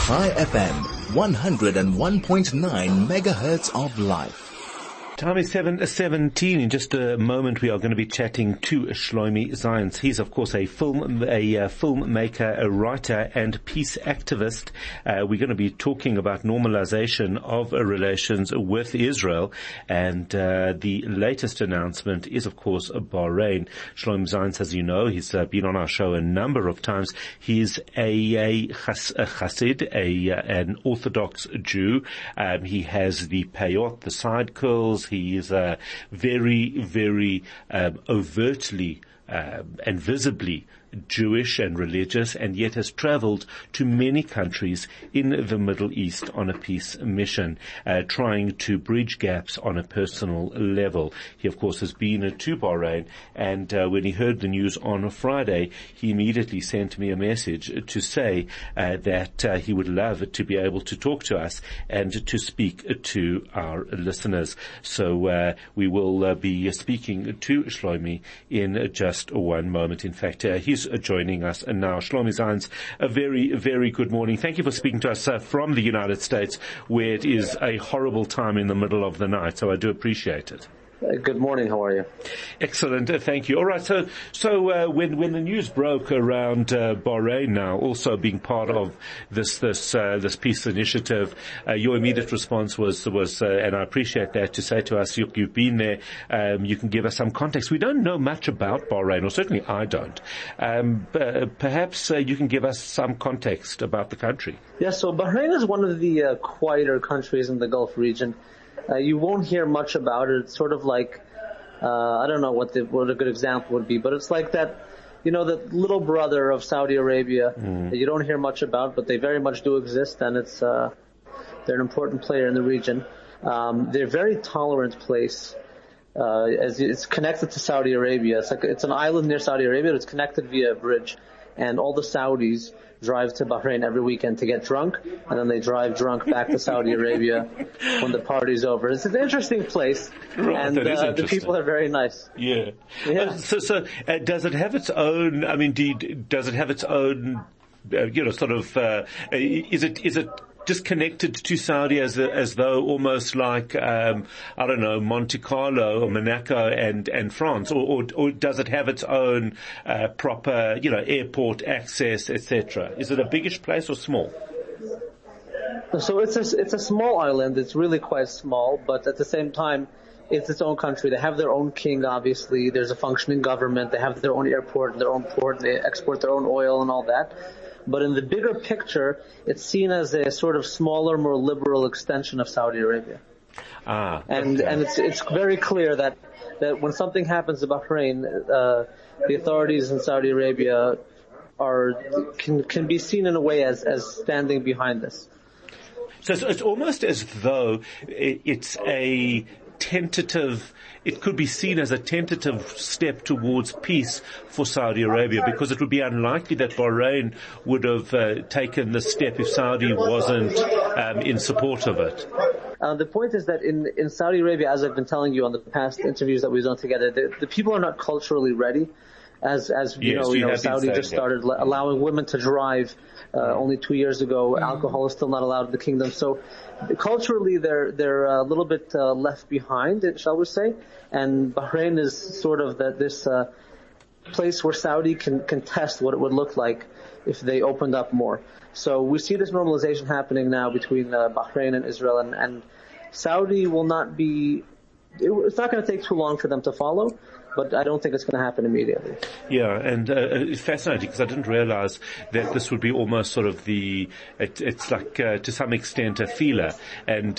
High FM, 101.9 megahertz of life. Time is 7:17. In just a moment, we are going to be chatting to Shlomi Zayans. He's, of course, a filmmaker, a writer, and peace activist. We're going to be talking about normalization of relations with Israel, and the latest announcement is, of course, Bahrain. Shlomi Zayans, as you know, he's been on our show a number of times. He's a chassid, an Orthodox Jew. He has the payot, the side curls. He is very, very overtly and visibly Jewish and religious, and yet has traveled to many countries in the Middle East on a peace mission, trying to bridge gaps on a personal level. He, of course, has been to Bahrain, and when he heard the news on a Friday, he immediately sent me a message to say that he would love to be able to talk to us and to speak to our listeners. So we will be speaking to Shlomi in just one moment. In fact, he's joining us now. Shlomi Zayans, a very, very good morning. Thank you for speaking to us from the United States, where it is a horrible time in the middle of the night, so I do appreciate it. Good morning. How are you? Excellent. Thank you. All right. So when the news broke around Bahrain now also being part of this peace initiative, your immediate response was and I appreciate that, to say to us, you've been there. You can give us some context. We don't know much about Bahrain, or certainly I don't. Perhaps you can give us some context about the country. Yeah. So Bahrain is one of the quieter countries in the Gulf region. You won't hear much about it. It's sort of like, I don't know what a good example would be, but it's like that, the little brother of Saudi Arabia that you don't hear much about, but they very much do exist, and they're an important player in the region. They're a very tolerant place, as it's connected to Saudi Arabia. It's an island near Saudi Arabia, but it's connected via a bridge, and all the Saudis drive to Bahrain every weekend to get drunk, and then they drive drunk back to Saudi Arabia when the party's over. It's an interesting place, right, and the people are very nice. Yeah. So does it have its own? I mean, does it have its own? Is it just connected to Saudi as though almost like Monte Carlo or Monaco and France, or does it have its own proper airport access, etc.? Is it a biggish place or small? So it's a small island. It's really quite small, but at the same time, it's its own country. They have their own king, obviously. There's a functioning government. They have their own airport, their own port. They export their own oil and all that. But in the bigger picture, it's seen as a sort of smaller, more liberal extension of Saudi Arabia. And it's very clear that when something happens to Bahrain, the authorities in Saudi Arabia can be seen in a way as standing behind this. So it's almost as though it's a tentative, it could be seen as a tentative step towards peace for Saudi Arabia, because it would be unlikely that Bahrain would have taken this step if Saudi wasn't in support of it. The point is that in Saudi Arabia, as I've been telling you on the past interviews that we've done together, the people are not culturally ready. As Saudi just started allowing women to drive only 2 years ago. Alcohol is still not allowed in the kingdom. So culturally, they're a little bit left behind, shall we say? And Bahrain is sort of this place where Saudi can test what it would look like if they opened up more. So we see this normalization happening now between Bahrain and Israel, and Saudi will not be. It's not going to take too long for them to follow, but I don't think it's going to happen immediately. Yeah, and it's fascinating because I didn't realize that this would be almost sort of it's like to some extent a feeler and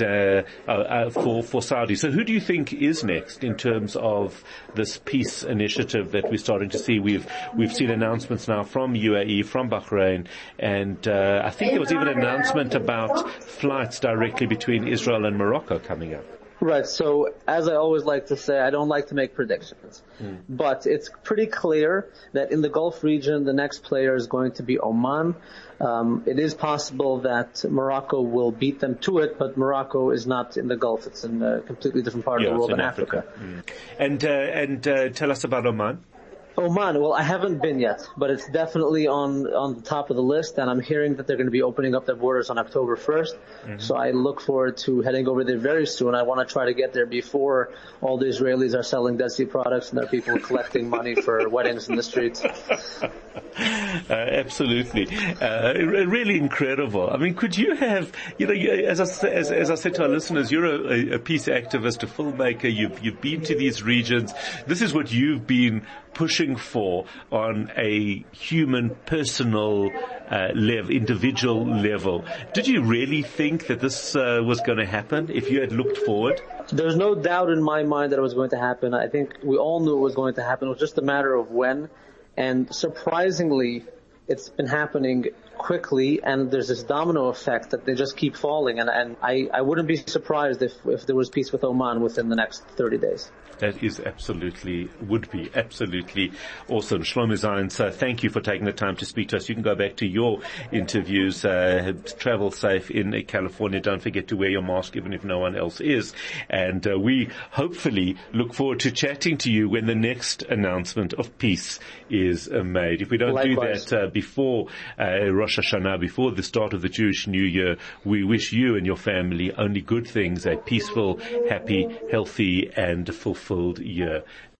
for Saudi. So who do you think is next in terms of this peace initiative that we're starting to see? We've seen announcements now from UAE, from Bahrain, and I think there was even an announcement about flights directly between Israel and Morocco coming up. Right, so as I always like to say, I don't like to make predictions. But it's pretty clear that in the Gulf region, the next player is going to be Oman. It is possible that Morocco will beat them to it, but Morocco is not in the Gulf. It's in a completely different part of the world in Africa. And tell us about Oman. Oman, well, I haven't been yet, but it's definitely on the top of the list, and I'm hearing that they're going to be opening up their borders on October 1st. Mm-hmm. So I look forward to heading over there very soon. I want to try to get there before all the Israelis are selling Dead Sea products and there are people collecting money for weddings in the streets. Absolutely. Really incredible. I mean, could you have, as I said to our listeners, you're a peace activist, a filmmaker, you've been to these regions. This is what you've been pushing for on a human, personal level, individual level. Did you really think that this was going to happen if you had looked forward? There's no doubt in my mind that it was going to happen. I think we all knew it was going to happen. It was just a matter of when. And surprisingly, it's been happening quickly, and there's this domino effect that they just keep falling. And I wouldn't be surprised if there was peace with Oman within the next 30 days. That is would be absolutely awesome. Shlomi Zion, so thank you for taking the time to speak to us. You can go back to your interviews. Travel safe in California. Don't forget to wear your mask even if no one else is. And we hopefully look forward to chatting to you when the next announcement of peace is made. If we don't Likewise. do that before Rosh Hashanah, before the start of the Jewish New Year, we wish you and your family only good things, a peaceful, happy, healthy, and fulfilled year.